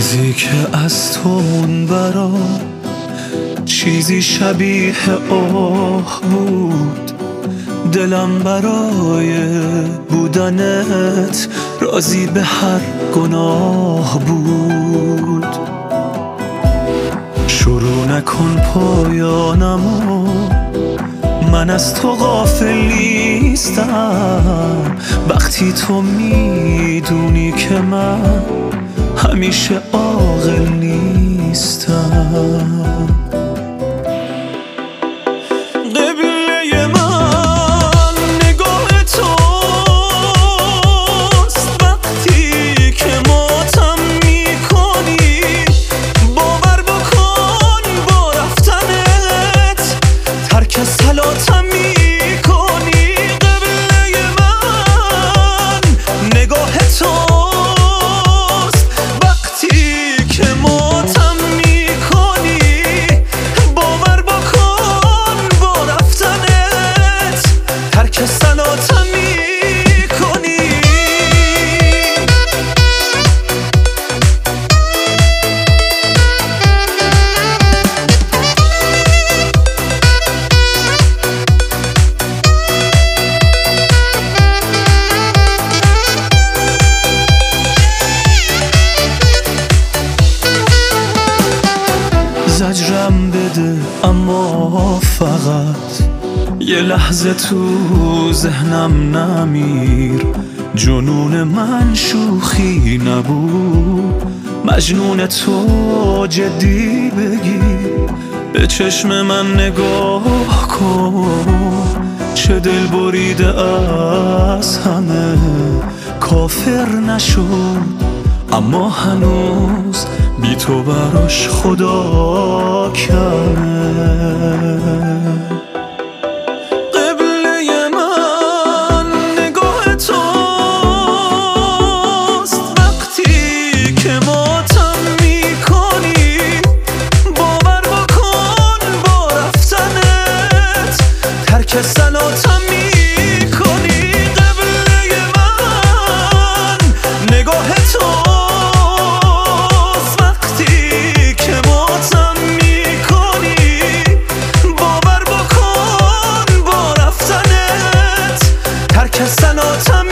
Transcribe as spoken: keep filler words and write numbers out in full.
روزی که از تو اون برا چیزی شبیه آه بود، دلم برای بودنت راضی به هر گناه بود. شروع نکن پایانمو، من از تو غافل نیستم. وقتی تو میدونی که من همیشه عاقل نیستم. قبله من نگاه توست، وقتی که ماتم میکنی باور بکن با رفتنت ترک صلاتم میکنی. قبله من نگاه توست، زجرم بده اما فقط یه لحظه تو ذهنم نمیر. جنون من شوخی نبود، مجنون تو جدی بگیر. به چشم من نگاه کن، چه دل بریده از همه کافر نشد، اما هنوز بی تو براش خدا کمه. قبله من نگاه توست، وقتی که ماتم میکنی باور بکن با رفتنت ترک صلاتم میکنی. قبله من نگاه توست، ترک صلاتم